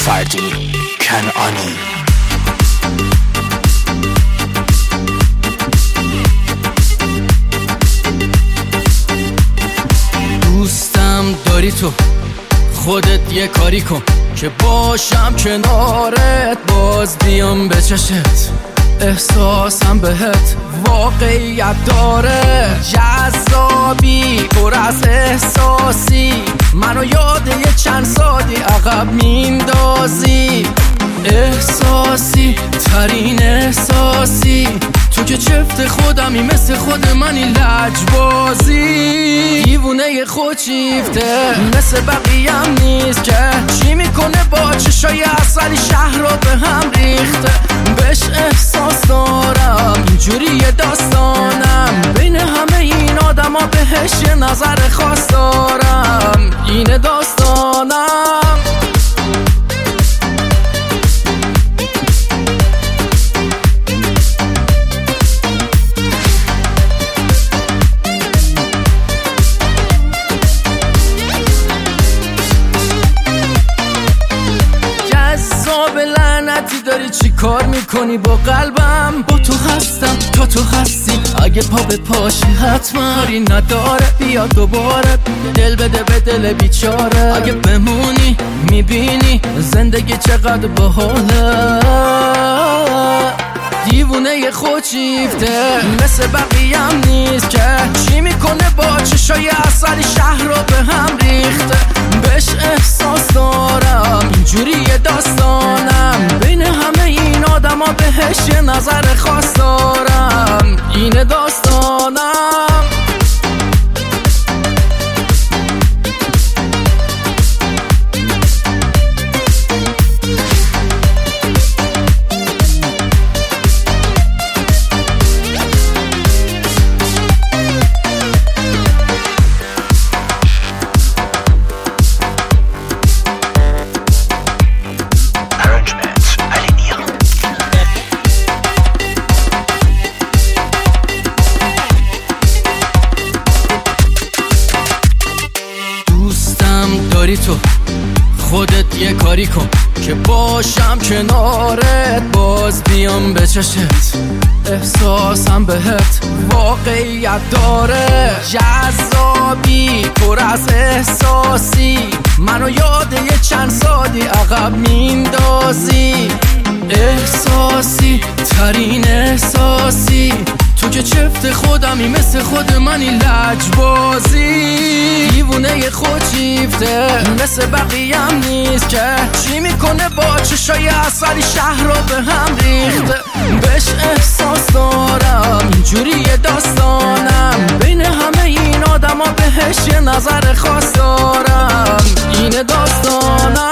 فردی کنعانی. دوستم داری تو، خودت یه کاری کن که باشم کنارت، باز بیام به چشت، احساسم بهت واقعیت داره. جذابی پر از احساسی، منو یاد یه چند سالی عقب میندازی. احساسی ترین احساسی، تو که چفت خودمی، مثل خود منی لجبازی. دیوونه خودشیفته مثل بقیم نیست که چی میکنه با چشای اصلی شهر رو به هم ریخته. بهش احساس دارم، اینجوری داستانم، بین همه این آدم ها بهش یه نظر خاص دارم. اینه داستانم. لعنتی داری چی کار میکنی با قلبم؟ با تو هستم تا تو هستی، اگه پا به پاشی حتما کاری نداره. بیا دوباره دل بده به دل بیچاره، اگه بمونی میبینی زندگی چقدر باحاله. دیوونه خودشیفته مثل بقیم نیست که چی میکنه با چشای اصلی شهر رو به هم ریخته. بهش احساس دارم، اینجوری داستانم، بین همه این آدم ها بهش یه نظر خاص دارم. اینه داستانم. داری تو، خودت یه کاری کن که باشم کنارت، باز بیام به چشت، احساسم بهت واقعیت داره. جذابی پر از احساسی، منو یاد یه چند سالی عقب میندازی. احساسی ترین احساسی، تو که چفت خودمی، مثل خود منی لجبازی. دیوونه خودشیفته مثل بقیم نیست که چی میکنه با چشای اصلی شهر رو به هم ریخته. بهش احساس دارم، اینجوری داستانم، بین همه این آدم ها بهش یه نظر خاص دارم. اینه داستانم.